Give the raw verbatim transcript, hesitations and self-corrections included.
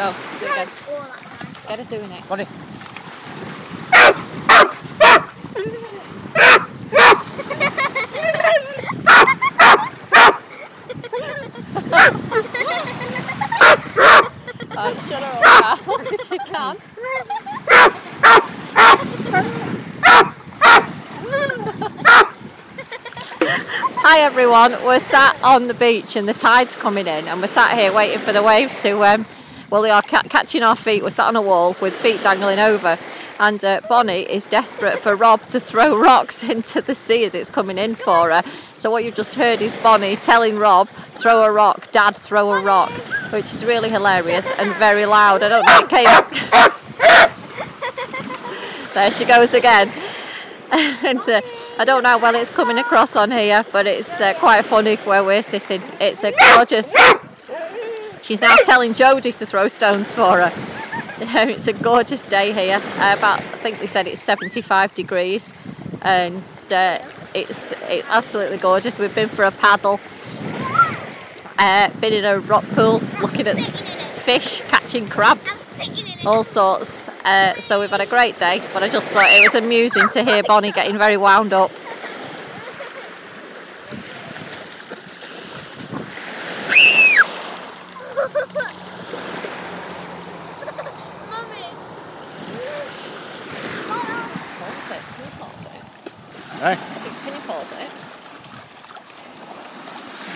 Go, do it again. Get her doing it. Bonnie. Oh, shut her up now if you can. Hi everyone, we're sat on the beach and the tide's coming in and we're sat here waiting for the waves to, um, well they are ca catching our feet. We're sat on a wall with feet dangling over and uh, Bonnie is desperate for Rob to throw rocks into the sea as it's coming in for her. So what you've just heard is Bonnie telling Rob, throw a rock, Dad throw a rock, which is really hilarious and very loud. I don't know, it came there she goes again. And uh, I don't know how well it's coming across on here, but it's uh, quite funny where we're sitting. It's a gorgeous... She's now telling Jodie to throw stones for her. It's a gorgeous day here. Uh, about, I think they said it's seventy-five degrees, and uh, it's it's absolutely gorgeous. We've been for a paddle, uh, been in a rock pool, looking at fish, catching crabs, all sorts. Uh, so we've had a great day, but I just thought it was amusing to hear Bonnie getting very wound up. Pause it. Can you pause it? Hey? Can you pause it?